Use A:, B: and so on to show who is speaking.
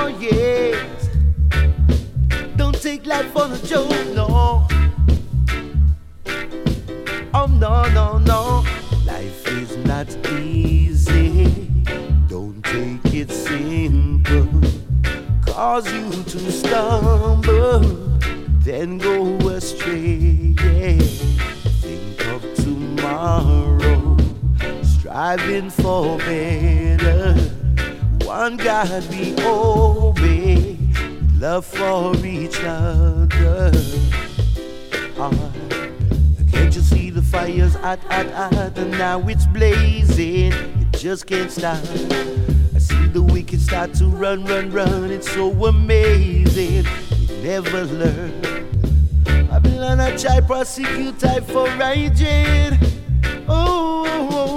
A: Oh yes, don't take life for a joke, no. Oh no, no, no. Life is not easy. Don't take it simple. Cause you to stumble, then go astray. Yeah. Think of tomorrow, striving for better. One God we obey, love for each other. Can't you see the fire's hot, and now it's blazing? It just can't stop. I see the wicked start to run. It's so amazing. They never learn. Babylon, I try prosecute type for raging. Oh.